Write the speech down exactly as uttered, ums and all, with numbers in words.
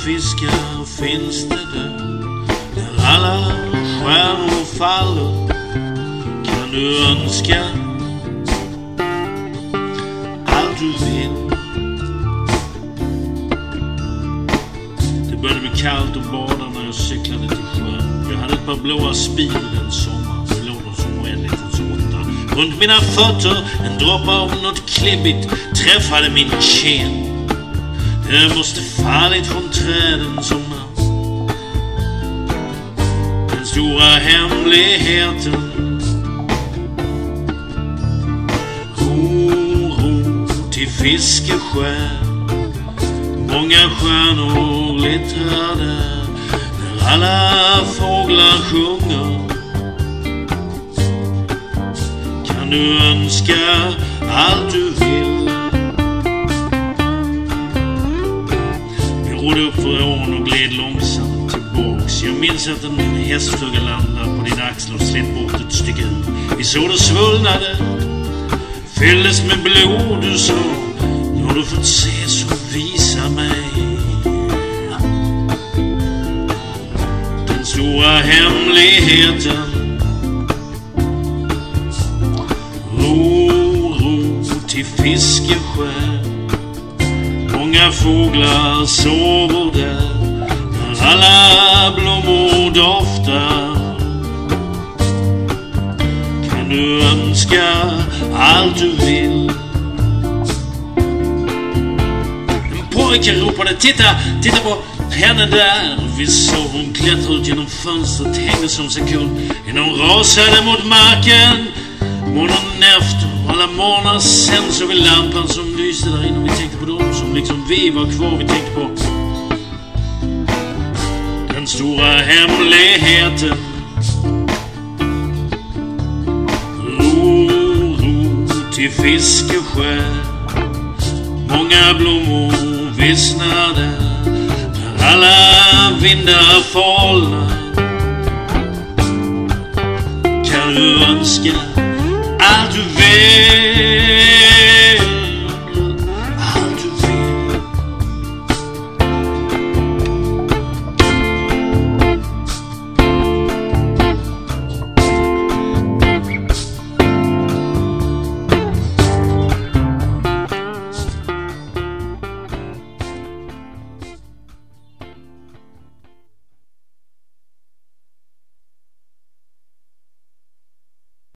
fiskar finns det där. När alla stjärnor faller kan du önska allt du vill. Det började bli kallt och bada när jag cyklade till sjön. Jag hade ett par blåa spil den sommaren. Det låg de som oändligt hos åtta. Runt mina fötter en droppe av något klibbigt träffade min kind. Det måste fallit från träden som natt. Den stora hemligheten. Ro, ro till fiskeskär. Många stjärnor glittrade när alla fåglar sjunger. Kan du önska allt du vill. Vi rodde upp för ån och gled långsamt tillbaks. Jag minns att en hästflugga landade på din axel och slet bort ett stycke hud. Vi såg det svullnade, fylldes med blod. Du sa, nu har du fått se så visa mig den stora hemligheten. Ro, ro till fiskeskär. Många fåglar sover där när alla blommor doftar. Kan du önska allt du vill. Pojken ropade, titta, titta på henne där. Vi såg hon klättra ut genom fönstret, hängde som sekund innan hon rasade mot marken. Morgonen efter, alla morgnar sen så vi lampan som lyste där inne. Vi tänkte på dem som liksom vi var kvar. Vi tänkte på den stora hemligheten. Ro, ro till fiskeskär. Många blommor vissnade när alla vindar falnar. Kan du önska allt du vill.